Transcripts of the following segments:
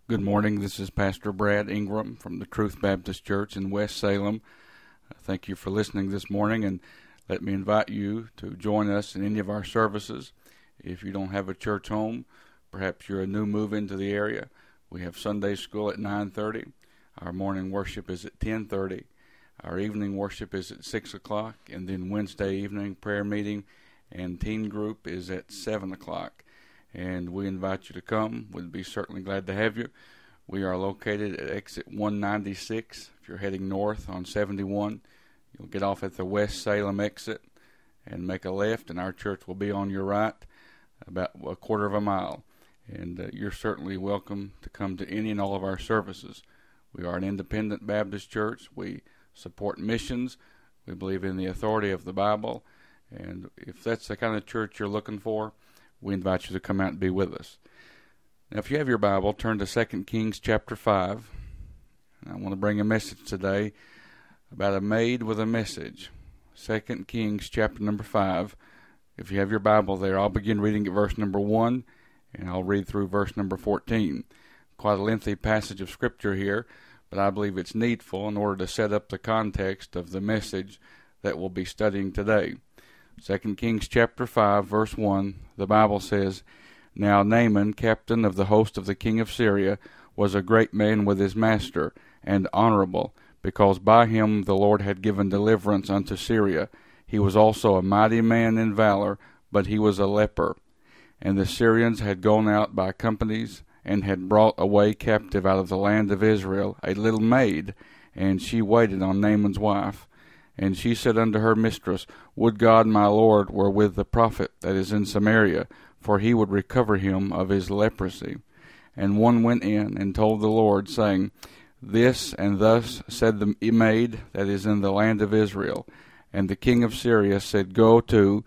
Good morning. This is Pastor Brad Ingram from the Truth Baptist Church in West Salem. Thank you for listening this morning, and let me invite you to join us in any of our services. If you don't have a church home, perhaps you're a new move into the area, we have Sunday school at 9:30. Our morning worship is at 10:30. Our evening worship is at 6 o'clock, and then Wednesday evening prayer meeting and teen group is at 7 o'clock. And we invite you to come. We'd be certainly glad to have you. We are located at exit 196. If you're heading north on 71, you'll get off at the West Salem exit and make a left, and our church will be on your right about a quarter of a mile. And you're certainly welcome to come to any and all of our services. We are an independent Baptist church. We support missions. We believe in the authority of the Bible. And if that's the kind of church you're looking for, we invite you to come out and be with us. Now, if you have your Bible, turn to 2 Kings chapter 5. I want to bring a message today about a maid with a message. 2 Kings chapter number 5. If you have your Bible there, I'll begin reading at verse number 1, and I'll read through verse number 14. Quite a lengthy passage of Scripture here, but I believe it's needful in order to set up the context of the message that we'll be studying today. 2 Kings chapter 5, verse 1, the Bible says, Now Naaman, captain of the host of the king of Syria, was a great man with his master, and honorable, because by him the Lord had given deliverance unto Syria. He was also a mighty man in valor, but he was a leper. And the Syrians had gone out by companies, and had brought away captive out of the land of Israel a little maid, and she waited on Naaman's wife. And she said unto her mistress, Would God my Lord were with the prophet that is in Samaria, for he would recover him of his leprosy. And one went in and told the Lord, saying, This and thus said the maid that is in the land of Israel. And the king of Syria said, Go,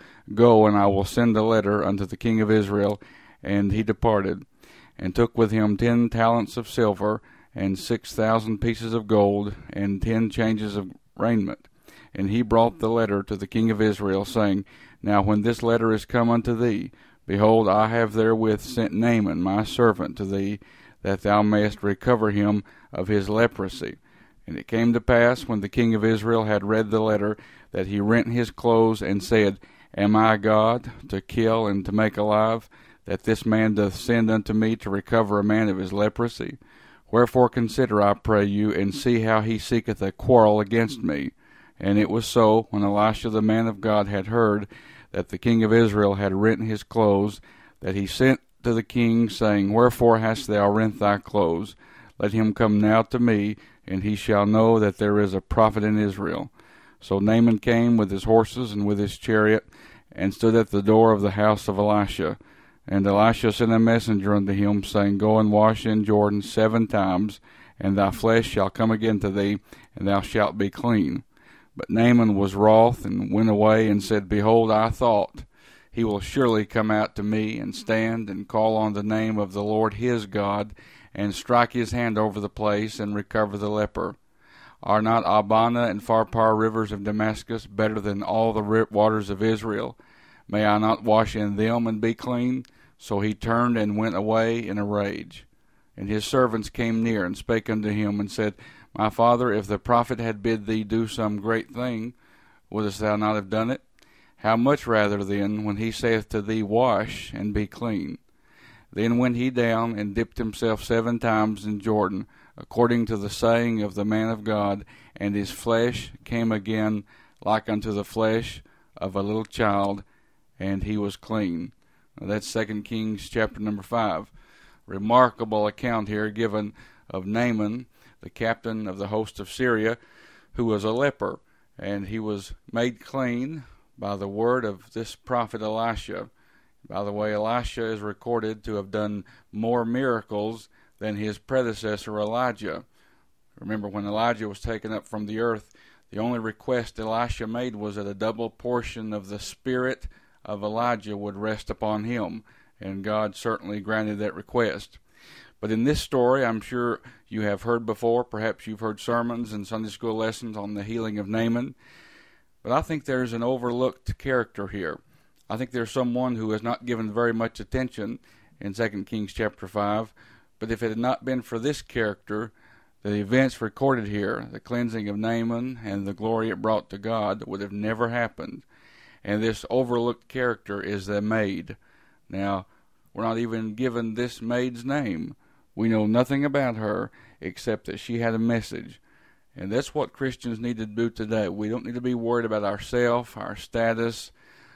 and I will send a letter unto the king of Israel. And he departed, and took with him 10 talents of silver, and 6,000 pieces of gold, and 10 changes of raiment. And he brought the letter to the king of Israel, saying, Now when this letter is come unto thee, behold, I have therewith sent Naaman my servant to thee, that thou mayest recover him of his leprosy. And it came to pass, when the king of Israel had read the letter, that he rent his clothes, and said, Am I God, to kill and to make alive, that this man doth send unto me to recover a man of his leprosy? Wherefore consider, I pray you, and see how he seeketh a quarrel against me. And it was so, when Elisha the man of God had heard that the king of Israel had rent his clothes, that he sent to the king, saying, Wherefore hast thou rent thy clothes? Let him come now to me, and he shall know that there is a prophet in Israel. So Naaman came with his horses and with his chariot, and stood at the door of the house of Elisha. And Elisha sent a messenger unto him, saying, Go and wash in Jordan 7 times, and thy flesh shall come again to thee, and thou shalt be clean. But Naaman was wroth, and went away, and said, Behold, I thought, he will surely come out to me, and stand, and call on the name of the Lord his God, and strike his hand over the place, and recover the leper. Are not Abana and Pharpar rivers of Damascus better than all the waters of Israel? May I not wash in them, and be clean? So he turned, and went away in a rage. And his servants came near, and spake unto him, and said, My father, if the prophet had bid thee do some great thing, wouldst thou not have done it? How much rather then, when he saith to thee, Wash, and be clean? Then went he down, and dipped himself 7 times in Jordan, according to the saying of the man of God, and his flesh came again like unto the flesh of a little child, and he was clean. Now that's 2 Kings chapter number 5. Remarkable account here given of Naaman, the captain of the host of Syria, who was a leper, and he was made clean by the word of this prophet Elisha. By the way, Elisha is recorded to have done more miracles than his predecessor Elijah. Remember, when Elijah was taken up from the earth, the only request Elisha made was that a double portion of the spirit of Elijah would rest upon him, and God certainly granted that request. But in this story, I'm sure you have heard before, perhaps you've heard sermons and Sunday school lessons on the healing of Naaman, but I think there's an overlooked character here. I think there's someone who is not given very much attention in 2 Kings chapter 5, But if it had not been for this character, the events recorded here, the cleansing of Naaman and the glory it brought to God, would have never happened. And this overlooked character is the maid. Now, we're not even given this maid's name. We know nothing about her except that she had a message. And that's what Christians need to do today. We don't need to be worried about ourselves, our status,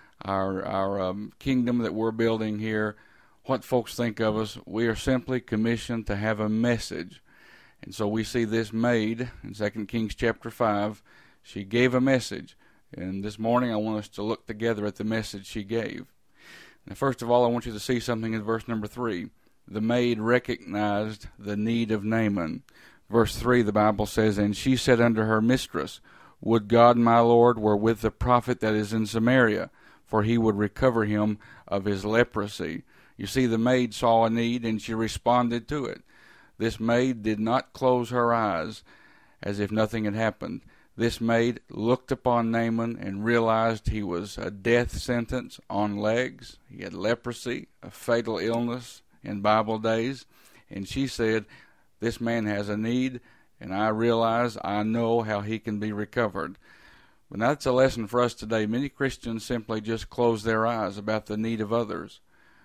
our kingdom that we're building here, what folks think of us. We are simply commissioned to have a message. And so we see this maid in 2 Kings chapter 5. She gave a message. And this morning I want us to look together at the message she gave. Now, first of all, I want you to see something in verse number 3. The maid recognized the need of Naaman. Verse 3, the Bible says, "And she said unto her mistress, Would God my Lord were with the prophet that is in Samaria, for he would recover him of his leprosy." You see, the maid saw a need and she responded to it. This maid did not close her eyes as if nothing had happened. This maid looked upon Naaman and realized he was a death sentence on legs. He had leprosy, a fatal illness in Bible days. And she said, "This man has a need, and I know how he can be recovered." But that's a lesson for us today. Many Christians simply just close their eyes about the need of others.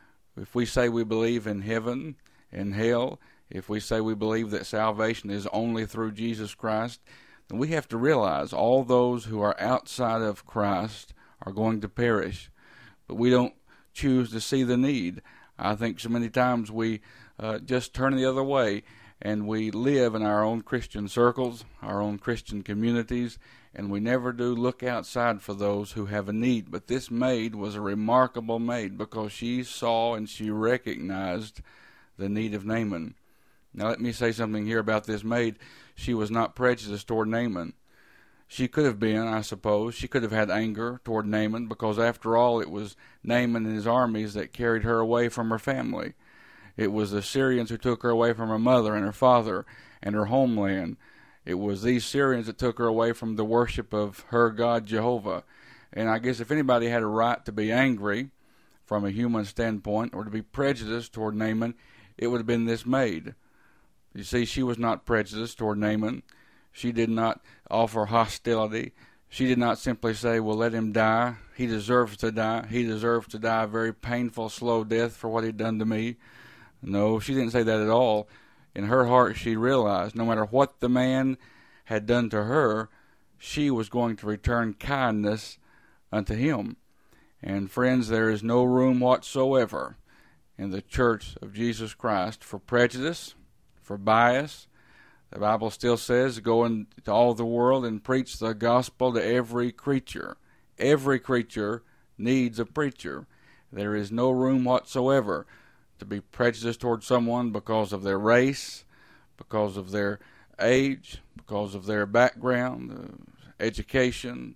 If we say we believe in heaven and hell, if we say we believe that salvation is only through Jesus Christ, then we have to realize all those who are outside of Christ are going to perish. But we don't choose to see the need. I think so many times we just turn the other way, and we live in our own Christian circles, our own Christian communities, and we never do look outside for those who have a need. But this maid was a remarkable maid because she saw and she recognized the need of Naaman. Now let me say something here about this maid. She was not prejudiced toward Naaman. She could have been, I suppose. She could have had anger toward Naaman because after all it was Naaman and his armies that carried her away from her family. It was the Syrians who took her away from her mother and her father and her homeland. It was these Syrians that took her away from the worship of her God Jehovah. And I guess if anybody had a right to be angry from a human standpoint or to be prejudiced toward Naaman, it would have been this maid. You see, she was not prejudiced toward Naaman. She did not offer hostility. She did not simply say, well, let him die. He deserves to die. He deserves to die a very painful, slow death for what he'd done to me. No, she didn't say that at all. In her heart, she realized no matter what the man had done to her, she was going to return kindness unto him. And friends, there is no room whatsoever in the church of Jesus Christ for prejudice, for bias. The Bible still says, go into all the world and preach the gospel to every creature. Every creature needs a preacher. There is no room whatsoever to be prejudiced toward someone because of their race, because of their age, because of their background, education,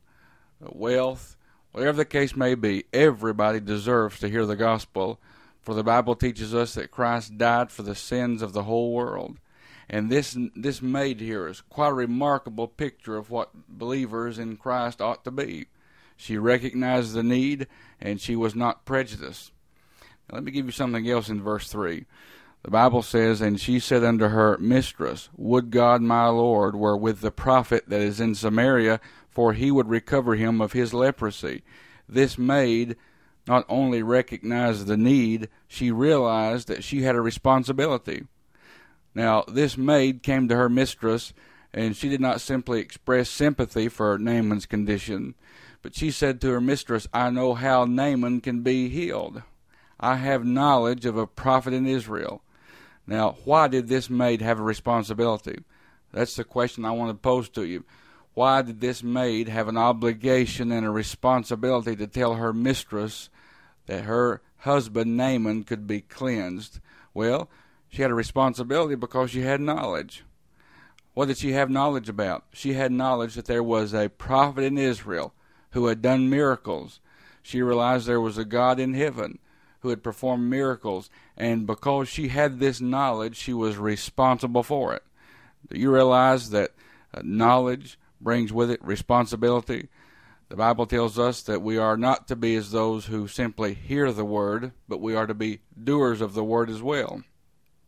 wealth, whatever the case may be. Everybody deserves to hear the gospel, for the Bible teaches us that Christ died for the sins of the whole world. And this maid here is quite a remarkable picture of what believers in Christ ought to be. She recognized the need, and she was not prejudiced. Now, let me give you something else in verse 3. The Bible says, and she said unto her mistress, Would God my Lord were with the prophet that is in Samaria, for he would recover him of his leprosy. This maid not only recognized the need, she realized that she had a responsibility. Now, this maid came to her mistress, and she did not simply express sympathy for Naaman's condition, but she said to her mistress, I know how Naaman can be healed. I have knowledge of a prophet in Israel. Now, why did this maid have a responsibility? That's the question I want to pose to you. Why did this maid have an obligation and a responsibility to tell her mistress that her husband Naaman could be cleansed? Well, she had a responsibility because she had knowledge. What did she have knowledge about? She had knowledge that there was a prophet in Israel who had done miracles. She realized there was a God in heaven who had performed miracles, and because she had this knowledge, she was responsible for it. Do you realize that knowledge brings with it responsibility? The Bible tells us that we are not to be as those who simply hear the word, but we are to be doers of the word as well.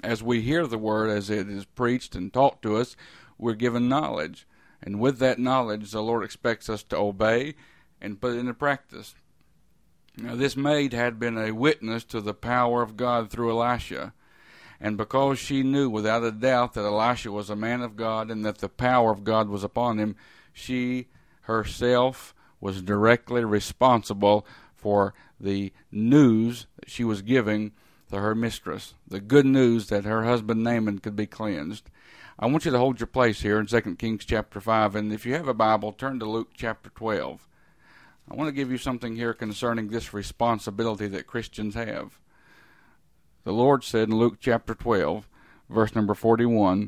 As we hear the word, as it is preached and taught to us, we're given knowledge. And with that knowledge, the Lord expects us to obey and put it into practice. Now, this maid had been a witness to the power of God through Elisha. And because she knew without a doubt that Elisha was a man of God and that the power of God was upon him, she herself was directly responsible for the news that she was giving to her mistress, the good news that her husband Naaman could be cleansed. I want you to hold your place here in 2 Kings chapter 5, and if you have a Bible, turn to Luke chapter 12. I want to give you something here concerning this responsibility that Christians have. The Lord said in Luke chapter 12, verse number 41,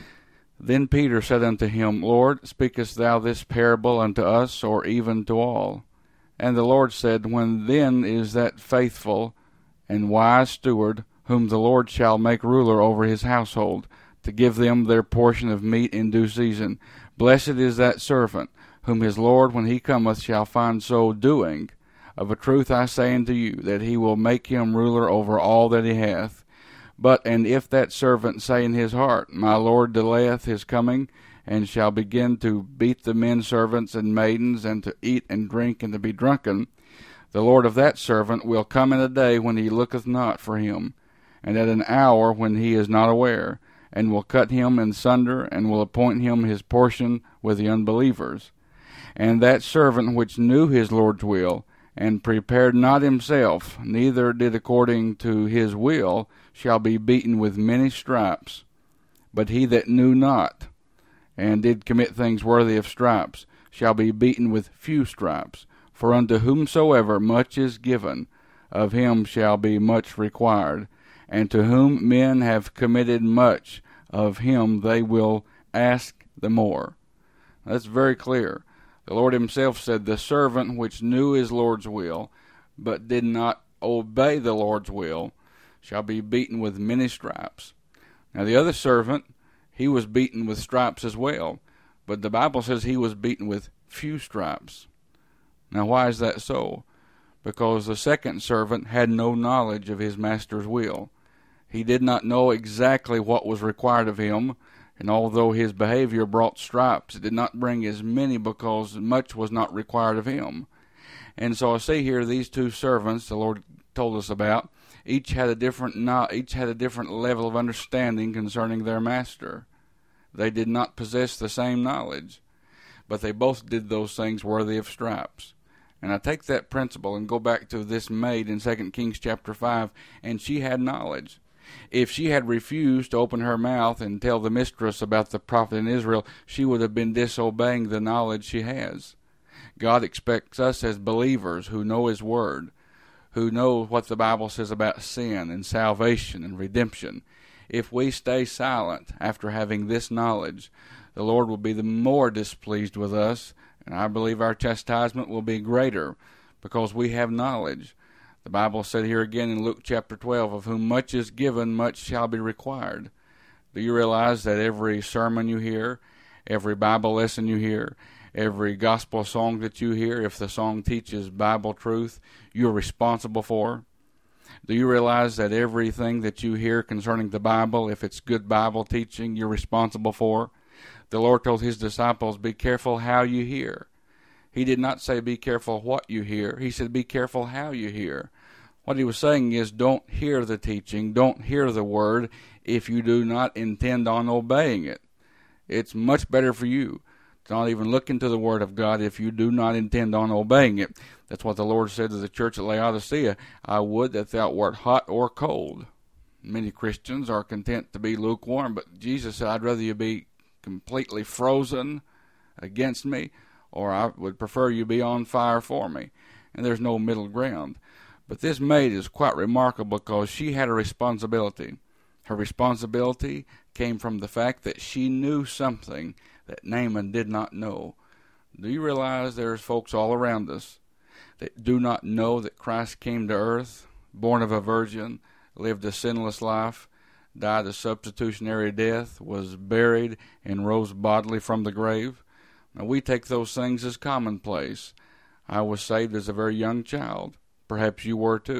Then Peter said unto him, Lord, speakest thou this parable unto us, or even to all? And the Lord said, When then is that faithful and wise steward, whom the Lord shall make ruler over his household, to give them their portion of meat in due season? Blessed is that servant, whom his Lord, when he cometh, shall find so doing. Of a truth I say unto you, that he will make him ruler over all that he hath. And if that servant say in his heart, My Lord delayeth his coming, and shall begin to beat the men servants and maidens, and to eat and drink, and to be drunken, the Lord of that servant will come in a day when he looketh not for him, and at an hour when he is not aware, and will cut him in sunder, and will appoint him his portion with the unbelievers. And that servant which knew his Lord's will, and prepared not himself, neither did according to his will, shall be beaten with many stripes. But he that knew not, and did commit things worthy of stripes, shall be beaten with few stripes. For unto whomsoever much is given, of him shall be much required. And to whom men have committed much, of him they will ask the more. That's very clear. The Lord himself said, The servant which knew his Lord's will, but did not obey the Lord's will, shall be beaten with many stripes. Now the other servant, he was beaten with stripes as well, but the Bible says he was beaten with few stripes. Now why is that so? Because the second servant had no knowledge of his master's will. He did not know exactly what was required of him, and although his behavior brought stripes, it did not bring as many because much was not required of him. And so I see here these two servants the Lord told us about, each had a different level of understanding concerning their master. They did not possess the same knowledge, but they both did those things worthy of stripes. And I take that principle and go back to this maid in 2 Kings chapter 5, and she had knowledge. If she had refused to open her mouth and tell the mistress about the prophet in Israel, she would have been disobeying the knowledge she has. God expects us as believers who know his word, who know what the Bible says about sin and salvation and redemption. If we stay silent after having this knowledge, the Lord will be the more displeased with us, and I believe our chastisement will be greater because we have knowledge. The Bible said here again in Luke chapter 12, Of whom much is given, much shall be required. Do you realize that every sermon you hear, every Bible lesson you hear, every gospel song that you hear, if the song teaches Bible truth, you're responsible for? Do you realize that everything that you hear concerning the Bible, if it's good Bible teaching, you're responsible for? The Lord told his disciples, Be careful how you hear. He did not say be careful what you hear. He said be careful how you hear. What he was saying is don't hear the teaching, don't hear the word if you do not intend on obeying it. It's much better for you to not even look into the word of God if you do not intend on obeying it. That's what the Lord said to the church at Laodicea. I would that thou wert hot or cold. Many Christians are content to be lukewarm, but Jesus said, I'd rather you be completely frozen against me, or I would prefer you be on fire for me. And there's no middle ground. But this maid is quite remarkable because she had a responsibility. Her responsibility came from the fact that she knew something that Naaman did not know. Do you realize there's folks all around us that do not know that Christ came to earth, born of a virgin, lived a sinless life, died a substitutionary death, was buried, and rose bodily from the grave? Now, we take those things as commonplace. I was saved as a very young child. Perhaps you were too.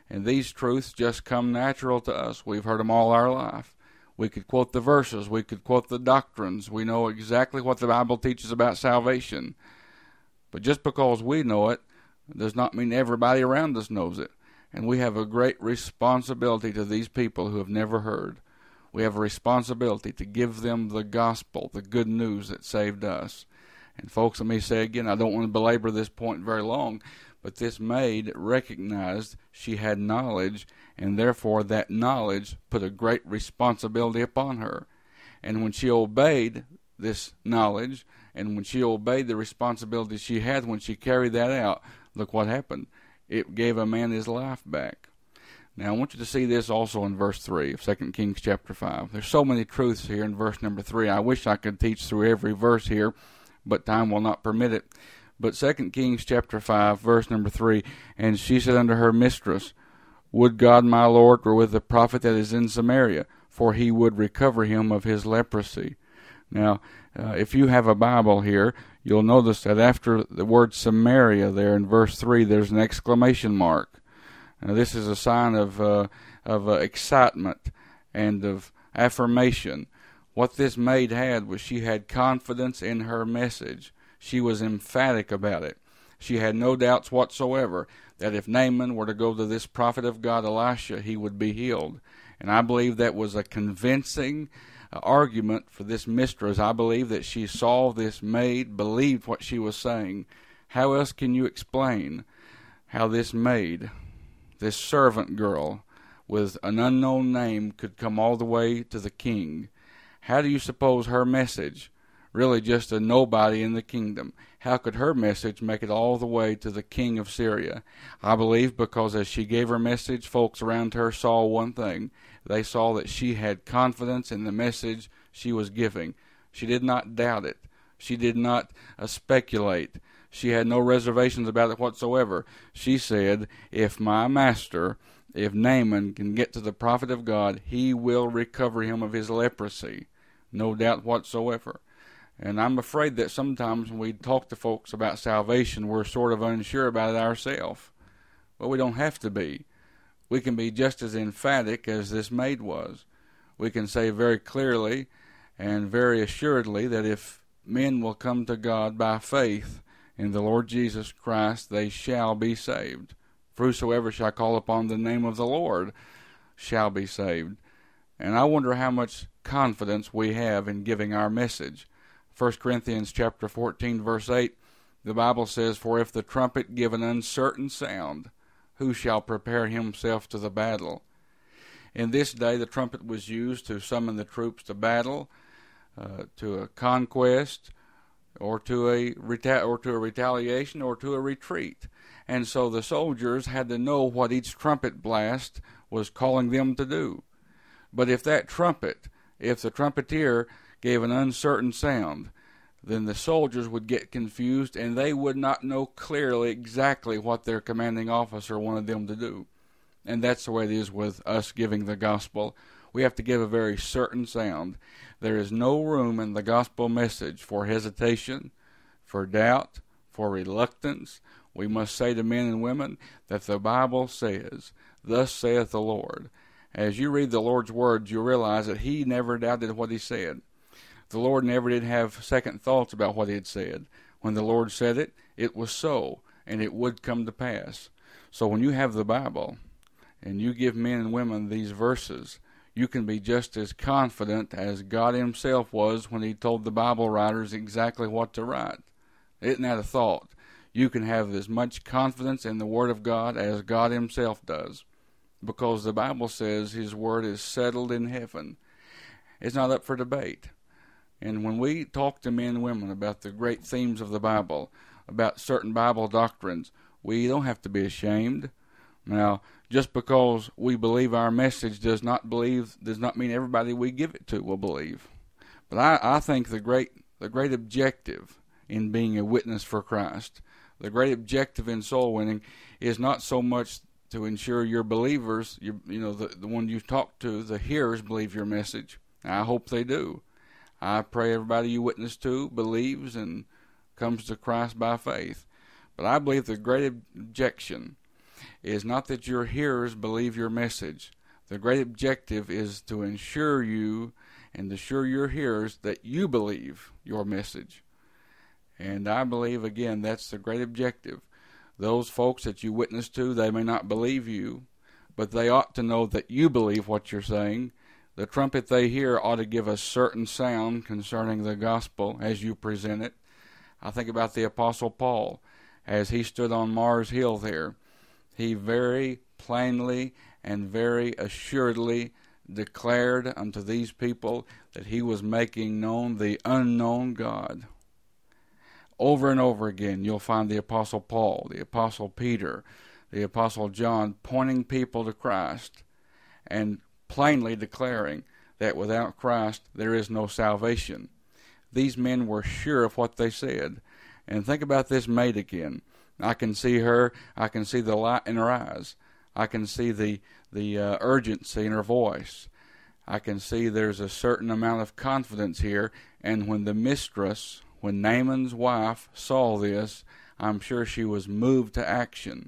And these truths just come natural to us. We've heard them all our life. We could quote the verses. We could quote the doctrines. We know exactly what the Bible teaches about salvation. But just because we know it does not mean everybody around us knows it. And we have a great responsibility to these people who have never heard. We have a responsibility to give them the gospel, the good news that saved us. And folks, let me say again, I don't want to belabor this point very long, but this maid recognized she had knowledge, and therefore that knowledge put a great responsibility upon her. And when she obeyed this knowledge, and when she obeyed the responsibility she had when she carried that out, look what happened. It gave a man his life back. Now, I want you to see this also in verse 3 of 2 Kings chapter 5. There's so many truths here in verse number 3. I wish I could teach through every verse here, but time will not permit it. But 2 Kings chapter 5, verse number 3, and she said unto her mistress, Would God my Lord were with the prophet that is in Samaria, for he would recover him of his leprosy. Now, if you have a Bible here, you'll notice that after the word Samaria there in verse 3, there's an exclamation mark. Now, this is a sign of excitement and of affirmation. What this maid had was she had confidence in her message. She was emphatic about it. She had no doubts whatsoever that if Naaman were to go to this prophet of God, Elisha, he would be healed. And I believe that was a convincing argument for this mistress. I believe that she saw this maid, believed what she was saying. How else can you explain how this maid, this servant girl with an unknown name, could come all the way to the king? How do you suppose her message, really just a nobody in the kingdom, how could her message make it all the way to the king of Syria? I believe because as she gave her message, folks around her saw one thing. They saw that she had confidence in the message she was giving. She did not doubt it. She did not speculate. She had no reservations about it whatsoever. She said, if my master, if Naaman can get to the prophet of God, he will recover him of his leprosy. No doubt whatsoever. And I'm afraid that sometimes when we talk to folks about salvation, we're sort of unsure about it ourselves. But we don't have to be. We can be just as emphatic as this maid was. We can say very clearly and very assuredly that if men will come to God by faith in the Lord Jesus Christ, they shall be saved. For whosoever shall call upon the name of the Lord shall be saved. And I wonder how much confidence we have in giving our message. 1 Corinthians chapter 14, verse 8, the Bible says, For if the trumpet give an uncertain sound, who shall prepare himself to the battle? In this day, the trumpet was used to summon the troops to battle, to a conquest, or to a retaliation, or to a retreat. And so the soldiers had to know what each trumpet blast was calling them to do. But if the trumpeter gave an uncertain sound, then the soldiers would get confused and they would not know clearly exactly what their commanding officer wanted them to do. And that's the way it is with us giving the gospel. We have to give a very certain sound. There is no room in the gospel message for hesitation, for doubt, for reluctance. We must say to men and women that the Bible says, Thus saith the Lord. As you read the Lord's words, you realize that he never doubted what he said. The Lord never did have second thoughts about what he had said. When the Lord said it, it was so, and it would come to pass. So when you have the Bible, and you give men and women these verses, you can be just as confident as God himself was when he told the Bible writers exactly what to write. Isn't that a thought? You can have as much confidence in the Word of God as God himself does, because the Bible says his Word is settled in heaven. It's not up for debate. And when we talk to men and women about the great themes of the Bible, about certain Bible doctrines, we don't have to be ashamed. Now, just because we believe our message does not mean everybody we give it to will believe. But I think the great objective in being a witness for Christ, the great objective in soul winning, is not so much to ensure your believers, the one you talk to, the hearers, believe your message. I hope they do. I pray everybody you witness to believes and comes to Christ by faith. But I believe the great objection is not that your hearers believe your message. The great objective is to ensure you and assure your hearers that you believe your message. And I believe, again, that's the great objective. Those folks that you witness to, they may not believe you, but they ought to know that you believe what you're saying. The trumpet they hear ought to give a certain sound concerning the gospel as you present it. I think about the Apostle Paul as he stood on Mars Hill there. He very plainly and very assuredly declared unto these people that he was making known the unknown God. Over and over again, you'll find the Apostle Paul, the Apostle Peter, the Apostle John pointing people to Christ and plainly declaring that without Christ there is no salvation. These men were sure of what they said. And think about this maid again. I can see her. I can see the light in her eyes. I can see the urgency in her voice. I can see there's a certain amount of confidence here. And when the mistress, when Naaman's wife saw this, I'm sure she was moved to action.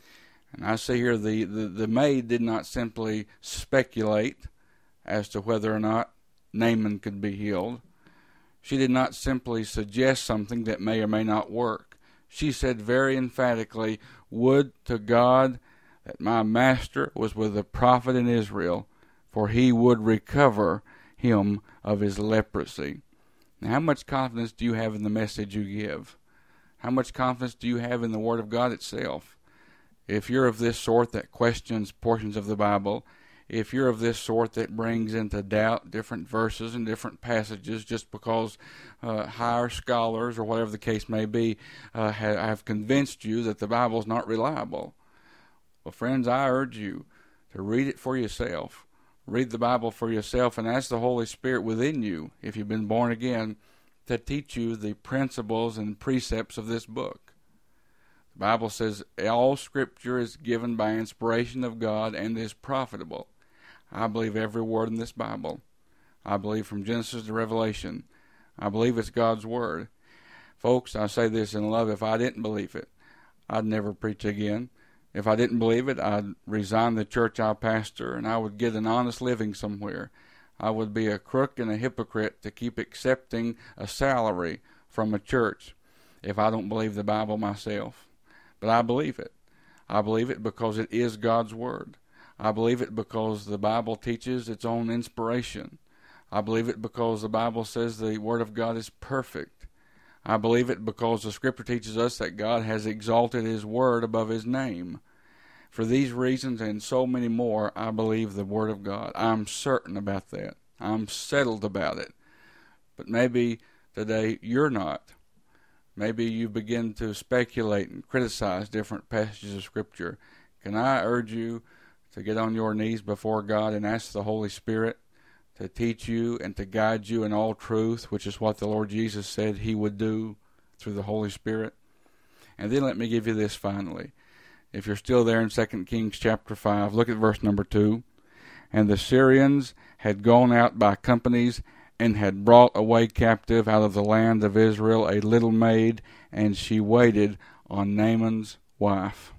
And I see here the maid did not simply speculate as to whether or not Naaman could be healed. She did not simply suggest something that may or may not work. She said very emphatically, "Would to God that my master was with a prophet in Israel, for he would recover him of his leprosy." Now, how much confidence do you have in the message you give? How much confidence do you have in the Word of God itself? If you're of this sort that questions portions of the Bible, if you're of this sort that brings into doubt different verses and different passages just because higher scholars or whatever the case may be have convinced you that the Bible is not reliable, well, friends, I urge you to read it for yourself. Read the Bible for yourself and ask the Holy Spirit within you, if you've been born again, to teach you the principles and precepts of this book. The Bible says all Scripture is given by inspiration of God and is profitable. I believe every word in this Bible. I believe from Genesis to Revelation. I believe it's God's Word. Folks, I say this in love. If I didn't believe it, I'd never preach again. If I didn't believe it, I'd resign the church I pastor and I would get an honest living somewhere. I would be a crook and a hypocrite to keep accepting a salary from a church if I don't believe the Bible myself. But I believe it. I believe it because it is God's Word. I believe it because the Bible teaches its own inspiration. I believe it because the Bible says the Word of God is perfect. I believe it because the Scripture teaches us that God has exalted His Word above His name. For these reasons and so many more, I believe the Word of God. I'm certain about that. I'm settled about it. But maybe today you're not. Maybe you begin to speculate and criticize different passages of Scripture. Can I urge you to get on your knees before God and ask the Holy Spirit to teach you and to guide you in all truth, which is what the Lord Jesus said He would do through the Holy Spirit? And then let me give you this finally. If you're still there in 2 Kings chapter 5, look at verse number 2. And the Syrians had gone out by companies and had brought away captive out of the land of Israel a little maid, and she waited on Naaman's wife.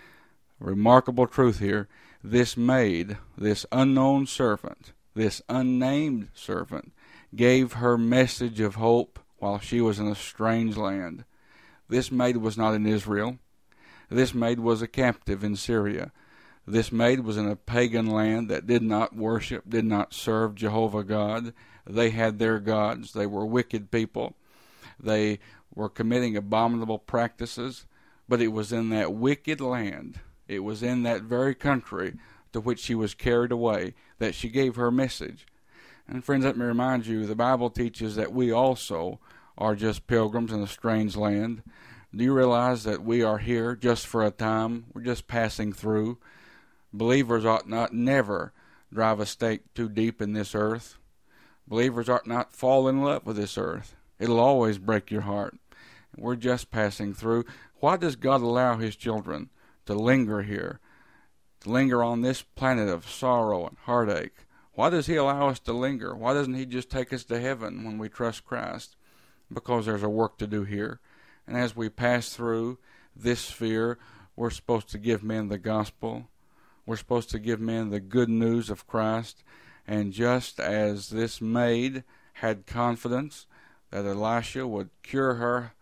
Remarkable truth here. This maid, this unknown servant, this unnamed servant, gave her message of hope while she was in a strange land. This maid was not in Israel. This maid was a captive in Syria. This maid was in a pagan land that did not worship, did not serve Jehovah God. They had their gods. They were wicked people. They were committing abominable practices. But it was in that wicked land, it was in that very country to which she was carried away, that she gave her message. And friends, let me remind you, the Bible teaches that we also are just pilgrims in a strange land. Do you realize that we are here just for a time? We're just passing through. Believers ought not never drive a stake too deep in this earth. Believers ought not fall in love with this earth. It'll always break your heart. We're just passing through. Why does God allow His children to linger here, to linger on this planet of sorrow and heartache? Why does He allow us to linger? Why doesn't He just take us to heaven when we trust Christ? Because there's a work to do here. And as we pass through this sphere, we're supposed to give men the gospel. We're supposed to give men the good news of Christ. And just as this maid had confidence that Elisha would cure her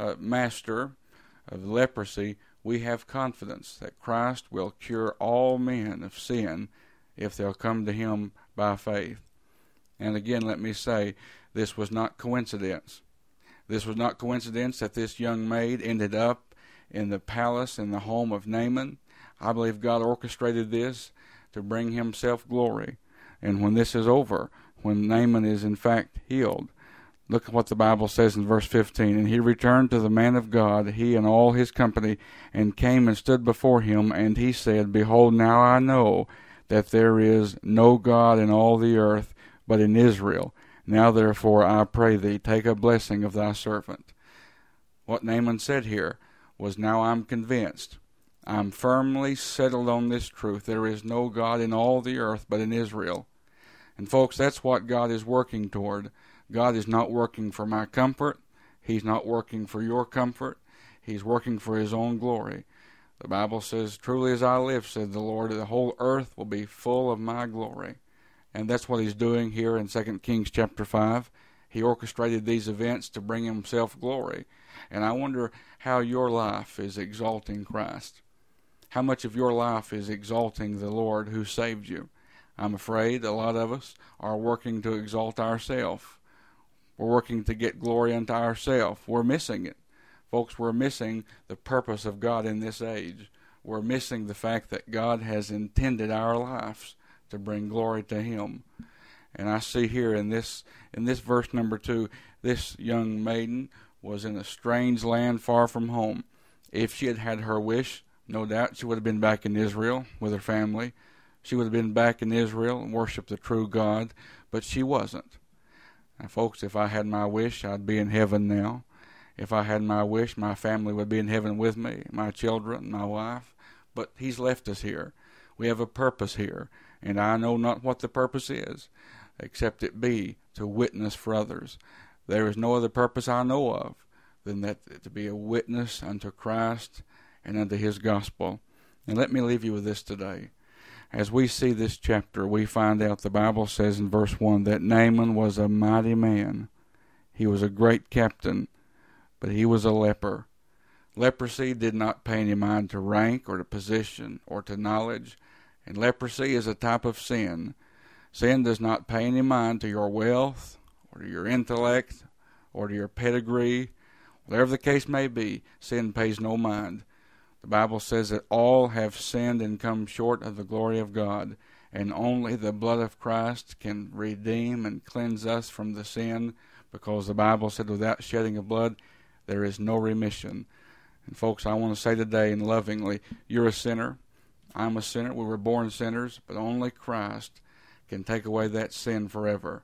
master of leprosy, we have confidence that Christ will cure all men of sin if they'll come to him by faith. And again, let me say, this was not coincidence. This was not coincidence that this young maid ended up in the palace in the home of Naaman. I believe God orchestrated this to bring himself glory. And when this is over, when Naaman is in fact healed, look at what the Bible says in verse 15. And he returned to the man of God, he and all his company, and came and stood before him. And he said, Behold, now I know that there is no God in all the earth but in Israel. Now therefore I pray thee, take a blessing of thy servant. What Naaman said here was, now I'm convinced. I'm firmly settled on this truth. There is no God in all the earth but in Israel. And folks, that's what God is working toward. God is not working for my comfort. He's not working for your comfort. He's working for his own glory. The Bible says, Truly as I live, said the Lord, the whole earth will be full of my glory. And that's what he's doing here in 2 Kings chapter 5. He orchestrated these events to bring himself glory. And I wonder how your life is exalting Christ. How much of your life is exalting the Lord who saved you? I'm afraid a lot of us are working to exalt ourselves. We're working to get glory unto ourselves. We're missing it. Folks, we're missing the purpose of God in this age. We're missing the fact that God has intended our lives to bring glory to him. And I see here in this verse number 2, this young maiden was in a strange land far from home. If she had had her wish, no doubt she would have been back in Israel with her family. She would have been back in Israel and worshiped the true God, but she wasn't. Now, folks, if I had my wish, I'd be in heaven now. If I had my wish, my family would be in heaven with me, my children, my wife. But he's left us here. We have a purpose here, and I know not what the purpose is, except it be to witness for others. There is no other purpose I know of than that to be a witness unto Christ and unto his gospel. And let me leave you with this today. As we see this chapter, we find out the Bible says in verse 1 that Naaman was a mighty man. He was a great captain, but he was a leper. Leprosy did not pay any mind to rank or to position or to knowledge, and leprosy is a type of sin. Sin does not pay any mind to your wealth or to your intellect or to your pedigree. Whatever the case may be, sin pays no mind. The Bible says that all have sinned and come short of the glory of God, and only the blood of Christ can redeem and cleanse us from the sin, because the Bible said without shedding of blood there is no remission. And folks, I want to say today and lovingly, you're a sinner. I'm a sinner. We were born sinners, but only Christ can take away that sin forever.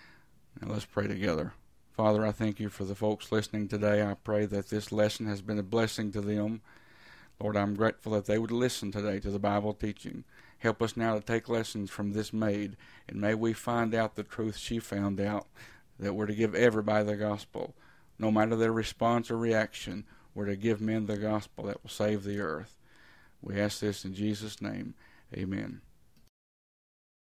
Now let's pray together. Father, I thank you for the folks listening today. I pray that this lesson has been a blessing to them. Lord, I'm grateful that they would listen today to the Bible teaching. Help us now to take lessons from this maid, and may we find out the truth she found out, that we're to give everybody the gospel. No matter their response or reaction, we're to give men the gospel that will save the earth. We ask this in Jesus' name. Amen.